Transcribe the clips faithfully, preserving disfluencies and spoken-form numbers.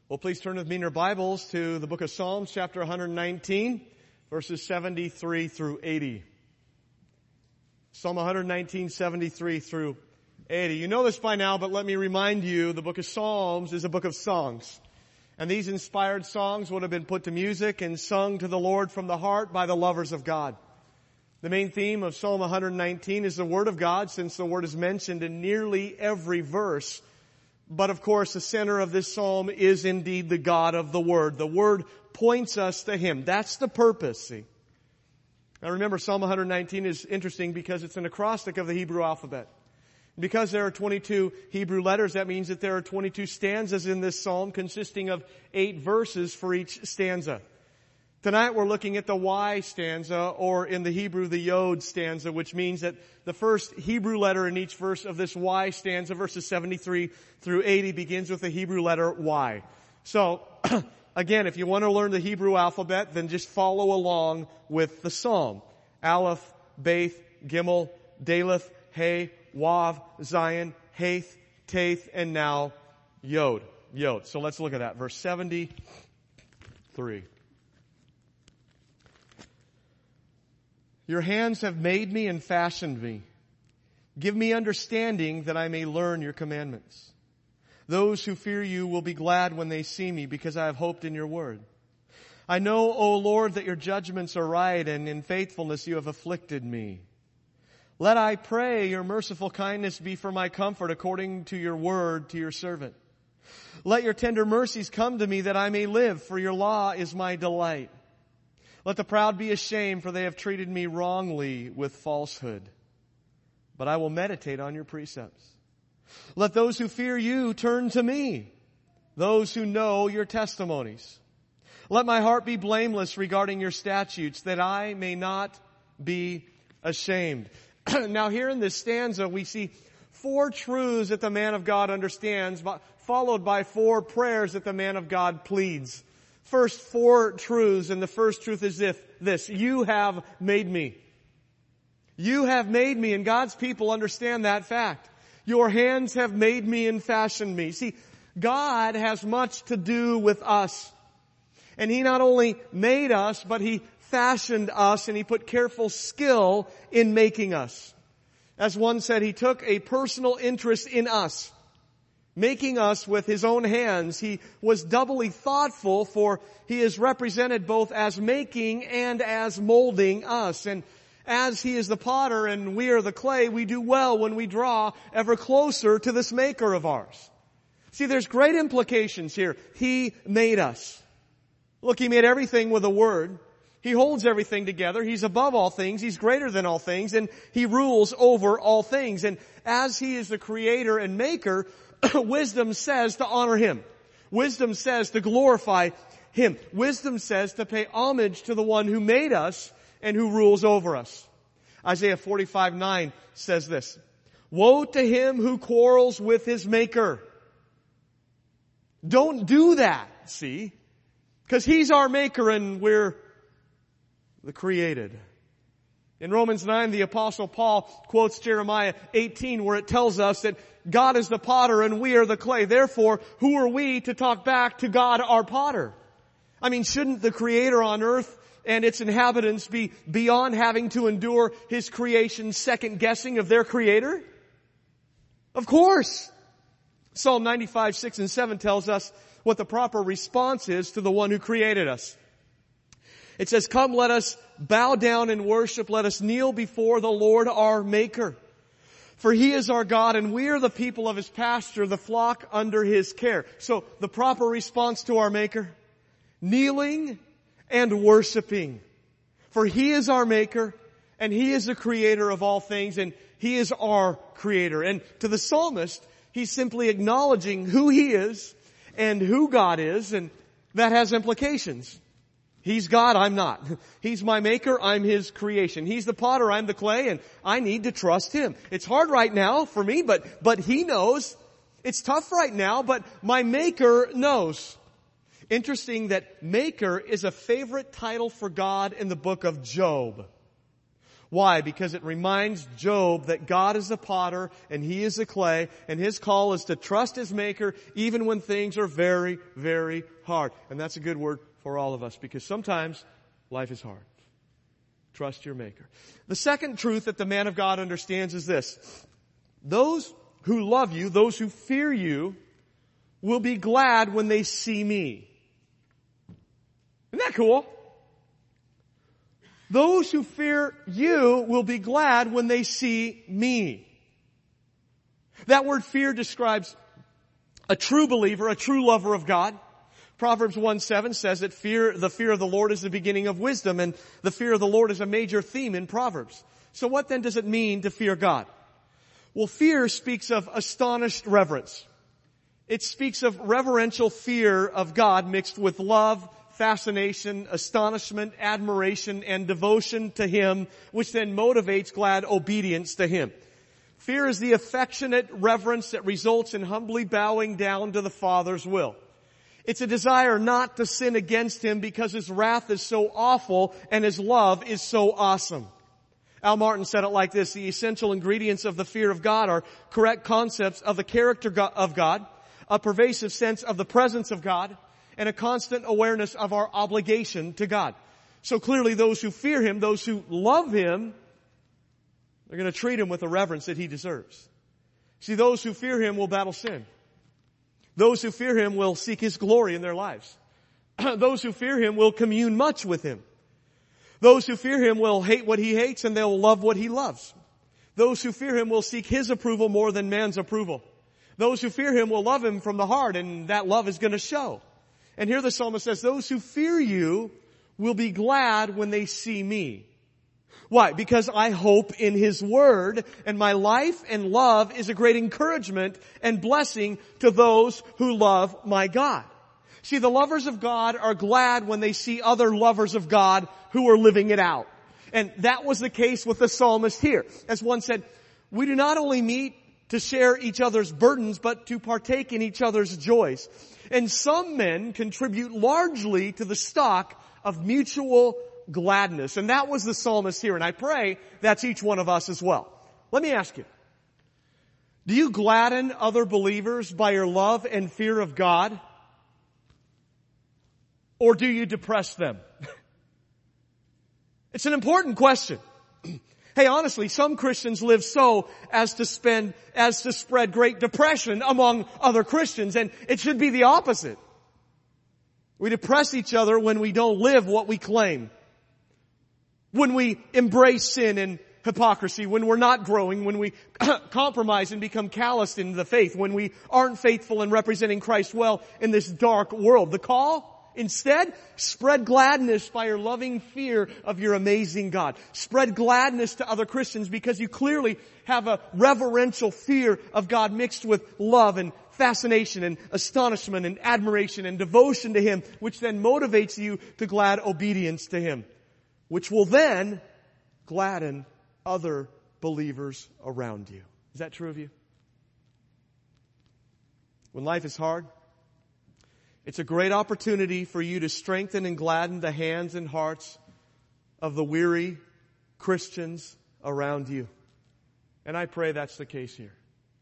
Well, please turn with me in your Bibles to the book of Psalms, chapter one nineteen, verses seventy-three through eighty. Psalm one nineteen, seventy-three through eighty. You know this by now, but let me remind you, the book of Psalms is a book of songs. And these inspired songs would have been put to music and sung to the Lord from the heart by the lovers of God. The main theme of Psalm one nineteen is the Word of God, since the Word is mentioned in nearly every verse. But of course, the center of this psalm is indeed the God of the Word. The Word points us to Him. That's the purpose, see. Now remember, Psalm one nineteen is interesting because it's an acrostic of the Hebrew alphabet. Because there are twenty-two Hebrew letters, that means that there are twenty-two stanzas in this psalm consisting of eight verses for each stanza. Tonight we're looking at the Y stanza, or in the Hebrew, the Yod stanza, which means that the first Hebrew letter in each verse of this Y stanza, verses seventy-three through eighty, begins with the Hebrew letter Y. So, again, if you want to learn the Hebrew alphabet, then just follow along with the psalm. Aleph, Beth, Gimel, Daleth, Hey, Wav, Zion, Hath, Tath, and now Yod. Yod. So let's look at that. Verse seventy-three. Your hands have made me and fashioned me. Give me understanding that I may learn your commandments. Those who fear you will be glad when they see me, because I have hoped in your word. I know, O Lord, that your judgments are right, and in faithfulness you have afflicted me. Let, I pray, your merciful kindness be for my comfort according to your word to your servant. Let your tender mercies come to me that I may live, for your law is my delight. Let the proud be ashamed, for they have treated me wrongly with falsehood. But I will meditate on your precepts. Let those who fear you turn to me, those who know your testimonies. Let my heart be blameless regarding your statutes, that I may not be ashamed. Now here in this stanza we see four truths that the man of God understands, followed by four prayers that the man of God pleads. First, four truths, and the first truth is this, this, you have made me. You have made me, and God's people understand that fact. Your hands have made me and fashioned me. See, God has much to do with us. And He not only made us, but He fashioned us, and He put careful skill in making us. As one said, He took a personal interest in us, making us with His own hands. He was doubly thoughtful, for He is represented both as making and as molding us. And as He is the potter and we are the clay, we do well when we draw ever closer to this Maker of ours. See, there's great implications here. He made us. Look, He made everything with a word. He holds everything together. He's above all things. He's greater than all things. And He rules over all things. And as He is the creator and maker, wisdom says to honor Him. Wisdom says to glorify Him. Wisdom says to pay homage to the one who made us and who rules over us. Isaiah forty-five nine says this, woe to him who quarrels with his maker. Don't do that, see? Because He's our maker and we're the created. In Romans nine, the Apostle Paul quotes Jeremiah eighteen, where it tells us that God is the potter and we are the clay. Therefore, who are we to talk back to God, our potter? I mean, shouldn't the Creator on earth and its inhabitants be beyond having to endure His creation's second guessing of their Creator? Of course. Psalm ninety-five, six and seven tells us what the proper response is to the one who created us. It says, come, let us bow down and worship. Let us kneel before the Lord our Maker. For He is our God, and we are the people of His pasture, the flock under His care. So the proper response to our Maker, kneeling and worshiping. For He is our Maker, and He is the creator of all things, and He is our creator. And to the psalmist, he's simply acknowledging who he is and who God is, and that has implications. He's God, I'm not. He's my maker, I'm His creation. He's the potter, I'm the clay, and I need to trust Him. It's hard right now for me, but, but He knows. It's tough right now, but my maker knows. Interesting that maker is a favorite title for God in the book of Job. Why? Because it reminds Job that God is the potter and he is the clay, and his call is to trust his Maker even when things are very, very hard. And that's a good word for all of us, because sometimes life is hard. Trust your Maker. The second truth that the man of God understands is this: those who love you, those who fear you, will be glad when they see me. Isn't that cool? Those who fear you will be glad when they see me. That word fear describes a true believer, a true lover of God. Proverbs one seven says that fear, the fear of the Lord is the beginning of wisdom, and the fear of the Lord is a major theme in Proverbs. So what then does it mean to fear God? Well, fear speaks of astonished reverence. It speaks of reverential fear of God mixed with love, fascination, astonishment, admiration, and devotion to Him, which then motivates glad obedience to Him. Fear is the affectionate reverence that results in humbly bowing down to the Father's will. It's a desire not to sin against Him because His wrath is so awful and His love is so awesome. Al Martin said it like this: the essential ingredients of the fear of God are correct concepts of the character of God, a pervasive sense of the presence of God, and a constant awareness of our obligation to God. So clearly those who fear Him, those who love Him, they're going to treat Him with the reverence that He deserves. See, those who fear Him will battle sin. Those who fear Him will seek His glory in their lives. Those who fear Him will commune much with Him. Those who fear Him will hate what He hates, and they'll love what He loves. Those who fear Him will seek His approval more than man's approval. Those who fear Him will love Him from the heart, and that love is going to show. And here the psalmist says, those who fear you will be glad when they see me. Why? Because I hope in His Word, and my life and love is a great encouragement and blessing to those who love my God. See, the lovers of God are glad when they see other lovers of God who are living it out. And that was the case with the psalmist here. As one said, we do not only meet to share each other's burdens, but to partake in each other's joys. And some men contribute largely to the stock of mutual gladness. And that was the psalmist here. And I pray that's each one of us as well. Let me ask you, do you gladden other believers by your love and fear of God? Or do you depress them? It's an important question. Hey, honestly, some Christians live so as to spend, as to spread great depression among other Christians, and it should be the opposite. We depress each other when we don't live what we claim. When we embrace sin and hypocrisy, when we're not growing, when we compromise and become calloused in the faith, when we aren't faithful in representing Christ well in this dark world. The call? Instead, spread gladness by your loving fear of your amazing God. Spread gladness to other Christians because you clearly have a reverential fear of God mixed with love and fascination and astonishment and admiration and devotion to Him, which then motivates you to glad obedience to Him, which will then gladden other believers around you. Is that true of you? When life is hard, it's a great opportunity for you to strengthen and gladden the hands and hearts of the weary Christians around you. And I pray that's the case here.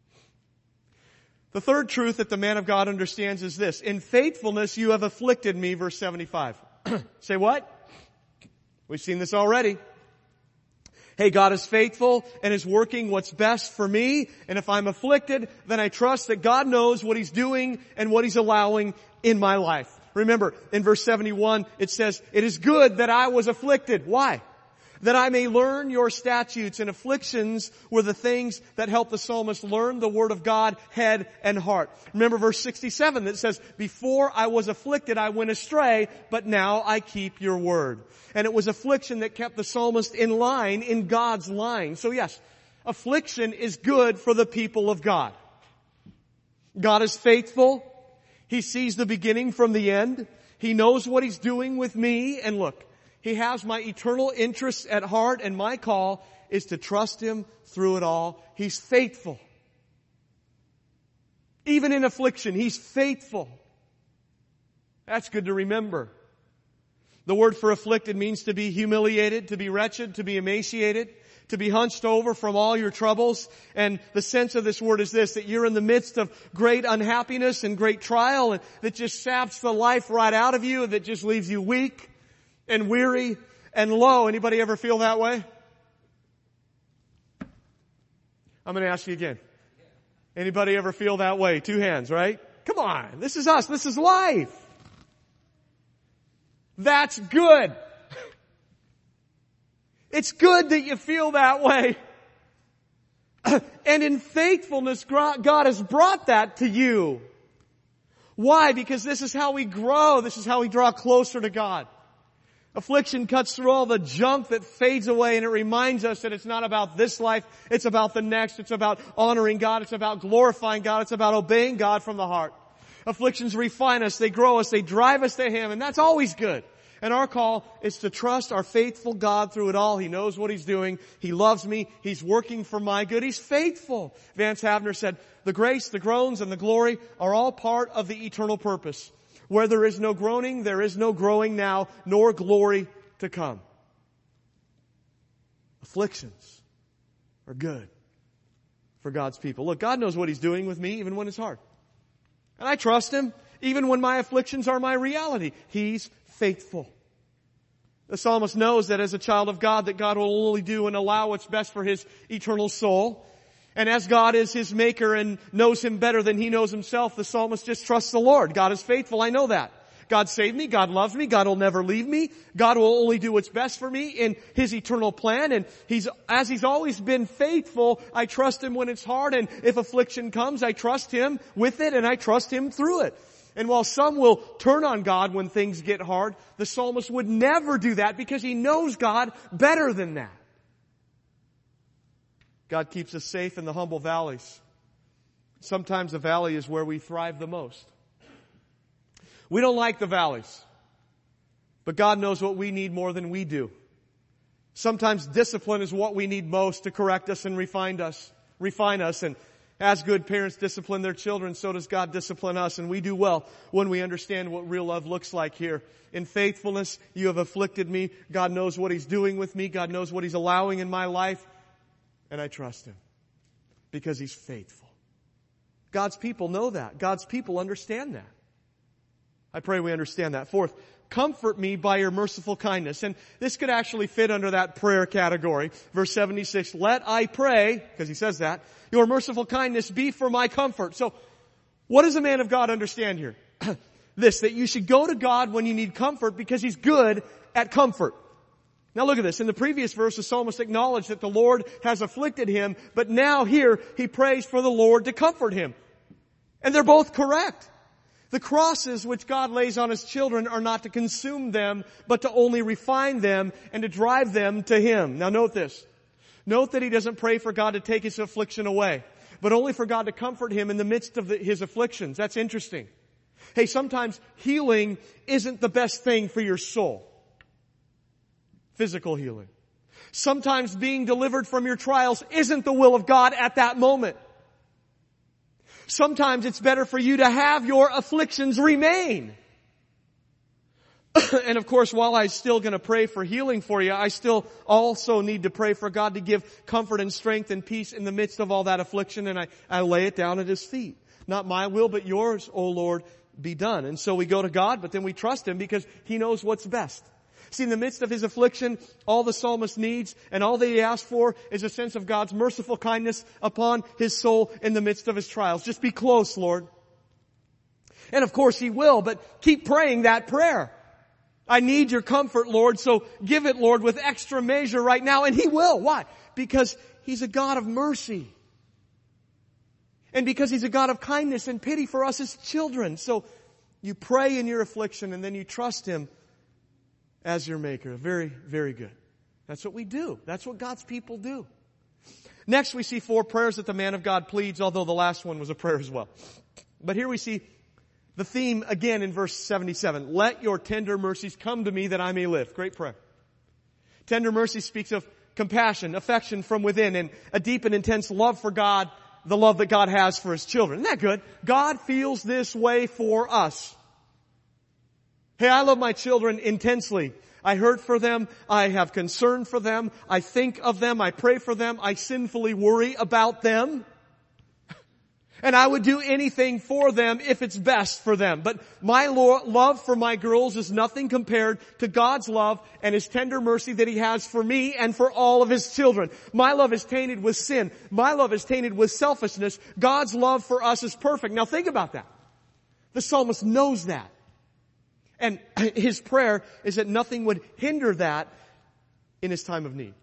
The third truth that the man of God understands is this: in faithfulness you have afflicted me, verse seventy-five. Say what? We've seen this already. Hey, God is faithful and is working what's best for me. And if I'm afflicted, then I trust that God knows what He's doing and what He's allowing in my life. Remember, in verse seventy-one, it says, it is good that I was afflicted. Why? That I may learn your statutes, and afflictions were the things that helped the psalmist learn the word of God, head and heart. Remember verse sixty-seven that says, before I was afflicted, I went astray, but now I keep your word. And it was affliction that kept the psalmist in line, in God's line. So yes, affliction is good for the people of God. God is faithful. He sees the beginning from the end. He knows what He's doing with me. And look, He has my eternal interests at heart, and my call is to trust Him through it all. He's faithful. Even in affliction, He's faithful. That's good to remember. The word for afflicted means to be humiliated, to be wretched, to be emaciated, to be hunched over from all your troubles. And the sense of this word is this, that you're in the midst of great unhappiness and great trial, and that just saps the life right out of you, and that just leaves you weak and weary and low. Anybody ever feel that way? I'm going to ask you again. Anybody ever feel that way? Two hands, right? Come on. This is us. This is life. That's good. It's good that you feel that way. And in faithfulness, God has brought that to you. Why? Because this is how we grow. This is how we draw closer to God. Affliction cuts through all the junk that fades away, and it reminds us that it's not about this life, it's about the next. It's about honoring God, it's about glorifying God, it's about obeying God from the heart. Afflictions refine us, they grow us, they drive us to Him, and that's always good. And our call is to trust our faithful God through it all. He knows what He's doing. He loves me. He's working for my good. He's faithful. Vance Havner said, the grace, the groans, and the glory are all part of the eternal purpose. Where there is no groaning, there is no growing now, nor glory to come. Afflictions are good for God's people. Look, God knows what He's doing with me even when it's hard. And I trust Him even when my afflictions are my reality. He's faithful. The psalmist knows that as a child of God, that God will only do and allow what's best for his eternal soul. And as God is his maker and knows him better than he knows himself, the psalmist just trusts the Lord. God is faithful. I know that. God saved me. God loves me. God will never leave me. God will only do what's best for me in His eternal plan. And He's, as He's always been faithful, I trust Him when it's hard. And if affliction comes, I trust Him with it and I trust Him through it. And while some will turn on God when things get hard, the psalmist would never do that because he knows God better than that. God keeps us safe in the humble valleys. Sometimes the valley is where we thrive the most. We don't like the valleys, but God knows what we need more than we do. Sometimes discipline is what we need most to correct us and refine us, refine us. And as good parents discipline their children, so does God discipline us. And we do well when we understand what real love looks like here. In faithfulness, you have afflicted me. God knows what He's doing with me. God knows what He's allowing in my life. And I trust Him because He's faithful. God's people know that. God's people understand that. I pray we understand that. Fourth, comfort me by your merciful kindness. And this could actually fit under that prayer category. Verse seventy-six, let I pray, because he says that, your merciful kindness be for my comfort. So, what does a man of God understand here? This, that you should go to God when you need comfort because He's good at comfort. Now look at this. In the previous verse, the psalmist acknowledged that the Lord has afflicted him, but now here he prays for the Lord to comfort him. And they're both correct. The crosses which God lays on His children are not to consume them, but to only refine them and to drive them to Him. Now note this. Note that he doesn't pray for God to take his affliction away, but only for God to comfort him in the midst of the, his afflictions. That's interesting. Hey, sometimes healing isn't the best thing for your soul. Physical healing. Sometimes being delivered from your trials isn't the will of God at that moment. Sometimes it's better for you to have your afflictions remain. And of course, while I'm still going to pray for healing for you, I still also need to pray for God to give comfort and strength and peace in the midst of all that affliction. And I, I lay it down at His feet. Not my will, but yours, O Lord, be done. And so we go to God, but then we trust Him because He knows what's best. See, in the midst of his affliction, all the psalmist needs and all that he asks for is a sense of God's merciful kindness upon his soul in the midst of his trials. Just be close, Lord. And of course He will, but keep praying that prayer. I need your comfort, Lord, so give it, Lord, with extra measure right now. And He will. Why? Because He's a God of mercy. And because He's a God of kindness and pity for us as children. So you pray in your affliction and then you trust Him as your maker. Very, very good. That's what we do. That's what God's people do. Next we see four prayers that the man of God pleads, although the last one was a prayer as well. But here we see the theme again in verse seventy-seven. Let your tender mercies come to me that I may live. Great prayer. Tender mercy speaks of compassion, affection from within, and a deep and intense love for God, the love that God has for His children. Isn't that good? God feels this way for us. Hey, I love my children intensely. I hurt for them. I have concern for them. I think of them. I pray for them. I sinfully worry about them. And I would do anything for them if it's best for them. But my lo- love for my girls is nothing compared to God's love and His tender mercy that He has for me and for all of His children. My love is tainted with sin. My love is tainted with selfishness. God's love for us is perfect. Now think about that. The psalmist knows that. And his prayer is that nothing would hinder that in his time of need.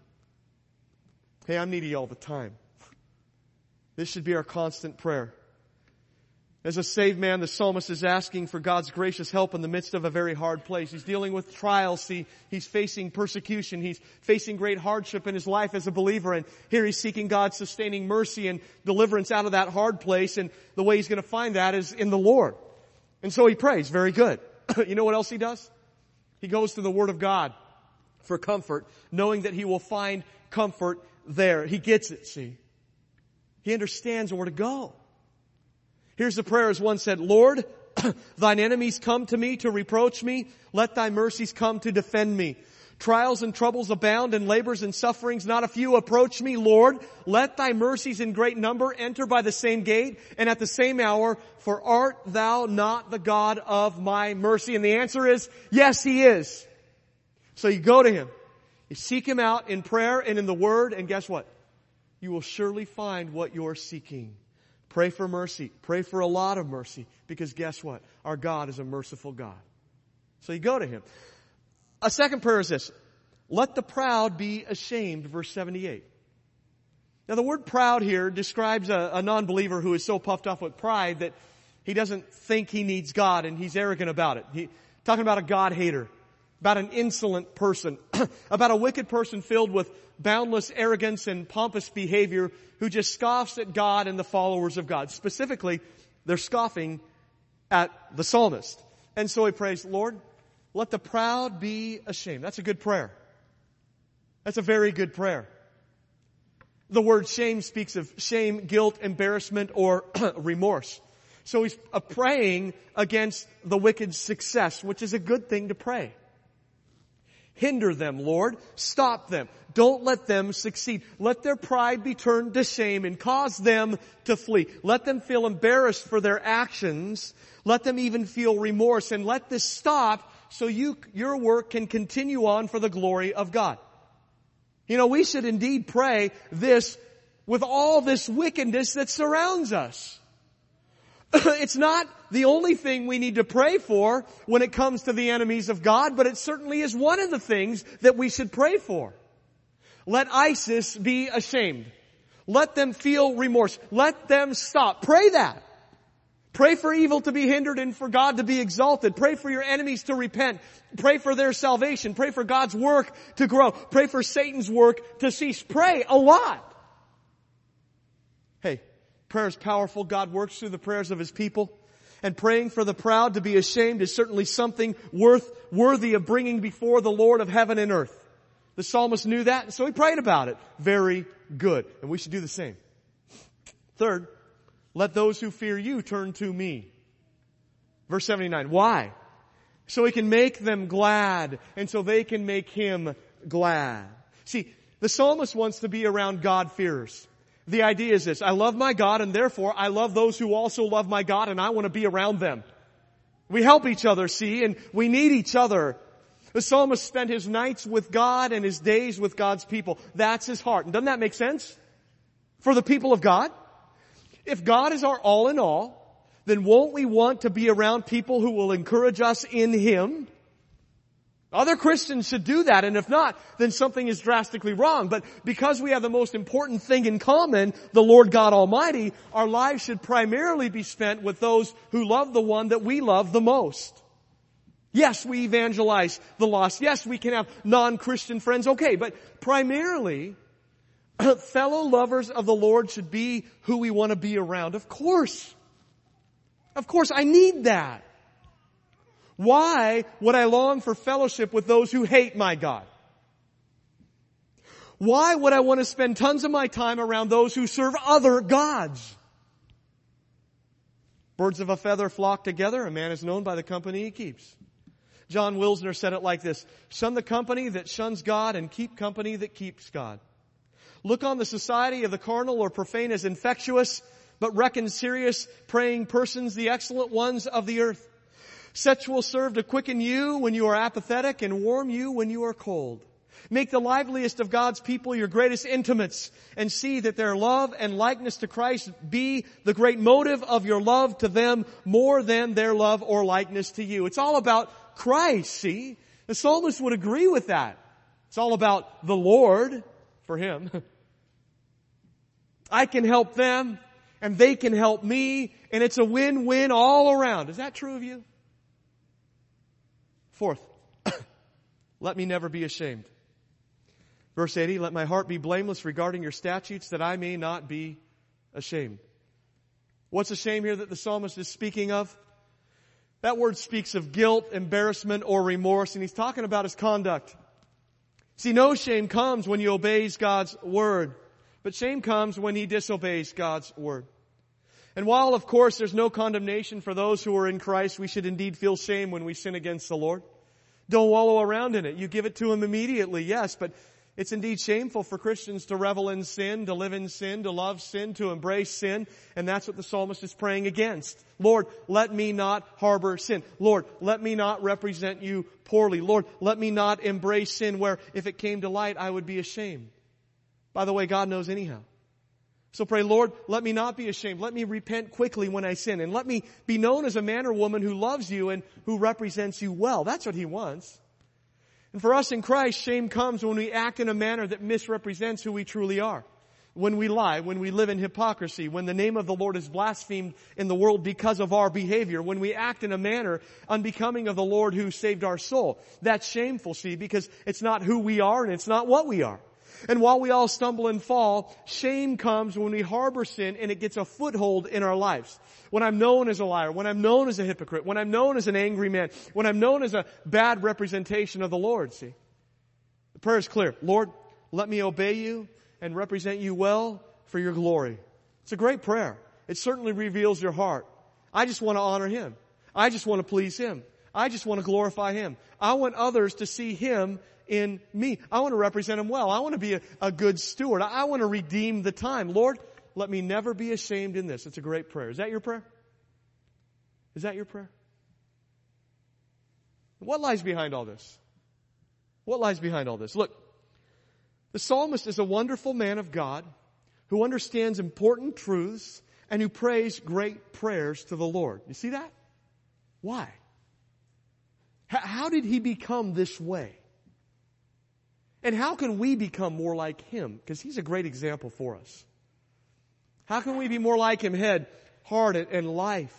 Hey, I'm needy all the time. This should be our constant prayer. As a saved man, the psalmist is asking for God's gracious help in the midst of a very hard place. He's dealing with trials. He, he's facing persecution. He's facing great hardship in his life as a believer. And here he's seeking God's sustaining mercy and deliverance out of that hard place. And the way he's going to find that is in the Lord. And so he prays. Very good. You know what else he does? He goes to the Word of God for comfort, knowing that he will find comfort there. He gets it, see. He understands where to go. Here's the prayer as one said, Lord, thine enemies come to me to reproach me. Let thy mercies come to defend me. Trials and troubles abound and labors and sufferings not a few approach me. Lord, let thy mercies in great number enter by the same gate and at the same hour, for art thou not the God of my mercy? And the answer is, yes, He is. So you go to Him. You seek Him out in prayer and in the Word, and guess what? You will surely find what you're seeking. Pray for mercy. Pray for a lot of mercy. Because guess what? Our God is a merciful God. So you go to Him. A second prayer is this. Let the proud be ashamed, verse seventy-eight. Now the word proud here describes a, a non-believer who is so puffed up with pride that he doesn't think he needs God and he's arrogant about it. He, talking about a God hater, about an insolent person, about a wicked person filled with boundless arrogance and pompous behavior who just scoffs at God and the followers of God. Specifically, they're scoffing at the psalmist. And so he prays, Lord, let the proud be ashamed. That's a good prayer. That's a very good prayer. The word shame speaks of shame, guilt, embarrassment, or remorse. So he's praying against the wicked's success, which is a good thing to pray. Hinder them, Lord. Stop them. Don't let them succeed. Let their pride be turned to shame and cause them to flee. Let them feel embarrassed for their actions. Let them even feel remorse. And let this stop so you, your work can continue on for the glory of God. You know, we should indeed pray this with all this wickedness that surrounds us. It's not the only thing we need to pray for when it comes to the enemies of God, but it certainly is one of the things that we should pray for. Let ISIS be ashamed. Let them feel remorse. Let them stop. Pray that. Pray for evil to be hindered and for God to be exalted. Pray for your enemies to repent. Pray for their salvation. Pray for God's work to grow. Pray for Satan's work to cease. Pray a lot. Hey, prayer is powerful. God works through the prayers of His people. And praying for the proud to be ashamed is certainly something worth, worthy of bringing before the Lord of heaven and earth. The psalmist knew that, and so he prayed about it. Very good. And we should do the same. Third, let those who fear you turn to me. Verse seventy-nine. Why? So He can make them glad, and so they can make Him glad. See, the psalmist wants to be around God-fearers. The idea is this: I love my God, and therefore I love those who also love my God, and I want to be around them. We help each other, see, and we need each other. The psalmist spent his nights with God and his days with God's people. That's his heart. And doesn't that make sense? For the people of God? If God is our all in all, then won't we want to be around people who will encourage us in Him? Other Christians should do that, and if not, then something is drastically wrong. But because we have the most important thing in common, the Lord God Almighty, our lives should primarily be spent with those who love the one that we love the most. Yes, we evangelize the lost. Yes, we can have non-Christian friends. Okay, but primarily, fellow lovers of the Lord should be who we want to be around. Of course. Of course, I need that. Why would I long for fellowship with those who hate my God? Why would I want to spend tons of my time around those who serve other gods? Birds of a feather flock together. A man is known by the company he keeps. John Wilsner said it like this: shun the company that shuns God and keep company that keeps God. Look on the society of the carnal or profane as infectious, but reckon serious, praying persons the excellent ones of the earth. Such will serve to quicken you when you are apathetic and warm you when you are cold. Make the liveliest of God's people your greatest intimates, and see that their love and likeness to Christ be the great motive of your love to them more than their love or likeness to you. It's all about Christ, see? The psalmist would agree with that. It's all about the Lord for him. I can help them, and they can help me, and it's a win-win all around. Is that true of you? Fourth, let me never be ashamed. Verse eighty, let my heart be blameless regarding your statutes, that I may not be ashamed. What's a shame here that the psalmist is speaking of? That word speaks of guilt, embarrassment, or remorse, and he's talking about his conduct. See, no shame comes when he obeys God's word, but shame comes when he disobeys God's word. And while, of course, there's no condemnation for those who are in Christ, we should indeed feel shame when we sin against the Lord. Don't wallow around in it. You give it to Him immediately, yes, but it's indeed shameful for Christians to revel in sin, to live in sin, to love sin, to embrace sin, and that's what the psalmist is praying against. Lord, let me not harbor sin. Lord, let me not represent you poorly. Lord, let me not embrace sin where if it came to light, I would be ashamed. By the way, God knows anyhow. So pray, Lord, let me not be ashamed. Let me repent quickly when I sin. And let me be known as a man or woman who loves you and who represents you well. That's what He wants. And for us in Christ, shame comes when we act in a manner that misrepresents who we truly are. When we lie, when we live in hypocrisy, when the name of the Lord is blasphemed in the world because of our behavior, when we act in a manner unbecoming of the Lord who saved our soul. That's shameful, see, because it's not who we are and it's not what we are. And while we all stumble and fall, shame comes when we harbor sin and it gets a foothold in our lives. When I'm known as a liar, when I'm known as a hypocrite, when I'm known as an angry man, when I'm known as a bad representation of the Lord, see. The prayer is clear. Lord, let me obey you and represent you well for your glory. It's a great prayer. It certainly reveals your heart. I just want to honor Him. I just want to please Him. I just want to glorify Him. I want others to see Him in me. I want to represent Him well. I want to be a, a good steward. I want to redeem the time. Lord, let me never be ashamed in this. It's a great prayer. Is that your prayer? Is that your prayer? What lies behind all this? What lies behind all this? Look, the psalmist is a wonderful man of God who understands important truths and who prays great prayers to the Lord. You see that? Why? H- how did he become this way? And how can we become more like him? Because he's a great example for us. How can we be more like him, head, heart, and life?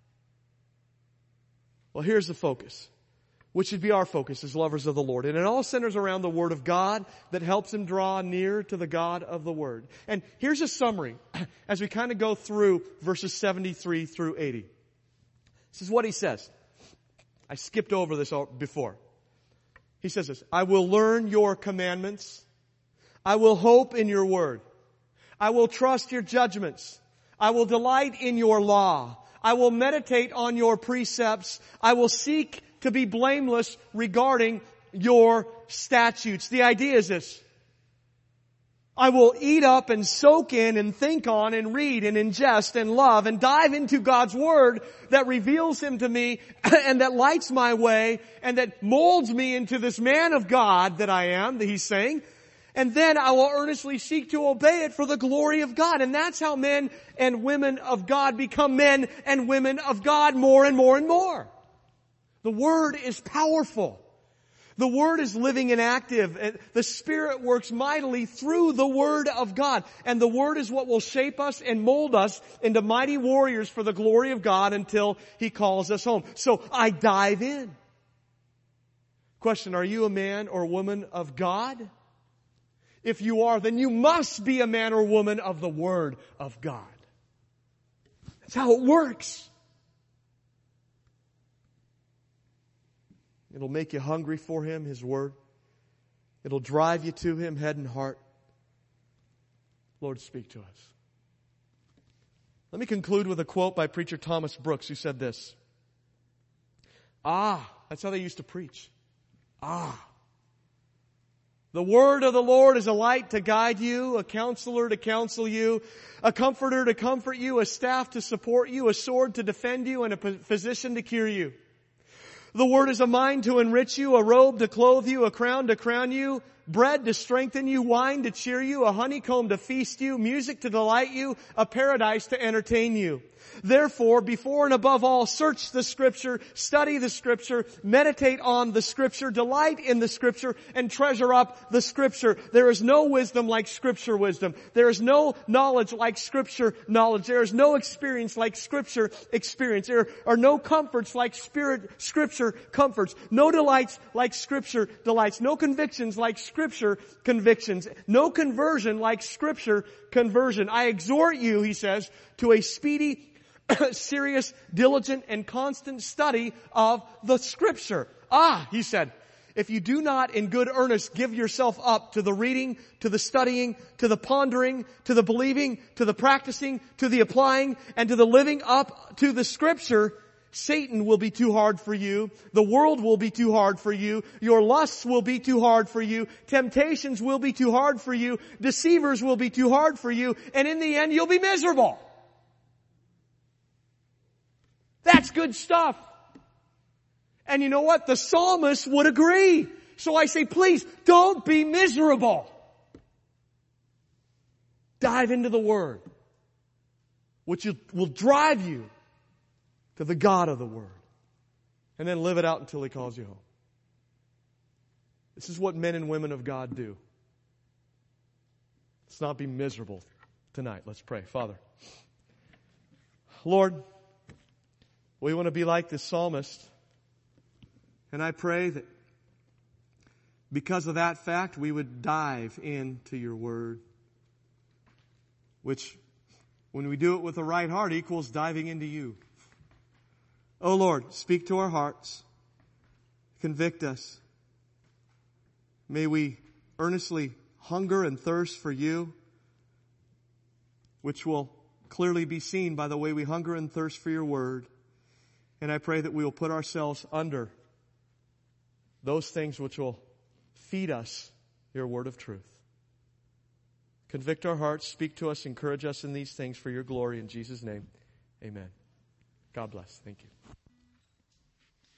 Well, here's the focus, which should be our focus as lovers of the Lord. And it all centers around the Word of God that helps him draw near to the God of the Word. And here's a summary as we kind of go through verses seventy-three through eighty. This is what he says. I skipped over this before. He says this, I will learn your commandments. I will hope in your word. I will trust your judgments. I will delight in your law. I will meditate on your precepts. I will seek to be blameless regarding your statutes. The idea is this. I will eat up and soak in and think on and read and ingest and love and dive into God's Word that reveals Him to me and that lights my way and that molds me into this man of God that I am, that He's saying. And then I will earnestly seek to obey it for the glory of God. And that's how men and women of God become men and women of God more and more and more. The Word is powerful. The Word is living and active. The Spirit works mightily through the Word of God. And the Word is what will shape us and mold us into mighty warriors for the glory of God until He calls us home. So I dive in. Question, are you a man or woman of God? If you are, then you must be a man or woman of the Word of God. That's how it works. It'll make you hungry for Him, His Word. It'll drive you to Him, head and heart. Lord, speak to us. Let me conclude with a quote by preacher Thomas Brooks, who said this. Ah, that's how they used to preach. Ah. The word of the Lord is a light to guide you, a counselor to counsel you, a comforter to comfort you, a staff to support you, a sword to defend you, and a physician to cure you. The word is a mind to enrich you, a robe to clothe you, a crown to crown you, bread to strengthen you, wine to cheer you, a honeycomb to feast you, music to delight you, a paradise to entertain you. Therefore, before and above all, search the Scripture, study the Scripture, meditate on the Scripture, delight in the Scripture, and treasure up the Scripture. There is no wisdom like Scripture wisdom. There is no knowledge like Scripture knowledge. There is no experience like Scripture experience. There are no comforts like Spirit Scripture comforts. No delights like Scripture delights. No convictions like Scripture convictions. No conversion like Scripture conversion. I exhort you, he says, to a speedy, serious, diligent, and constant study of the Scripture. Ah, he said, if you do not in good earnest give yourself up to the reading, to the studying, to the pondering, to the believing, to the practicing, to the applying, and to the living up to the Scripture, Satan will be too hard for you. The world will be too hard for you. Your lusts will be too hard for you. Temptations will be too hard for you. Deceivers will be too hard for you. And in the end, you'll be miserable. That's good stuff. And you know what? The psalmist would agree. So I say, please, don't be miserable. Dive into the Word, which will drive you to the God of the Word. And then live it out until He calls you home. This is what men and women of God do. Let's not be miserable tonight. Let's pray. Father, Lord, we want to be like this psalmist. And I pray that because of that fact, we would dive into your Word, which, when we do it with the right heart, equals diving into you. Oh Lord, speak to our hearts. Convict us. May we earnestly hunger and thirst for you, which will clearly be seen by the way we hunger and thirst for your Word. And I pray that we will put ourselves under those things which will feed us your word of truth. Convict our hearts, speak to us, encourage us in these things for your glory. In Jesus' name, amen. God bless. Thank you.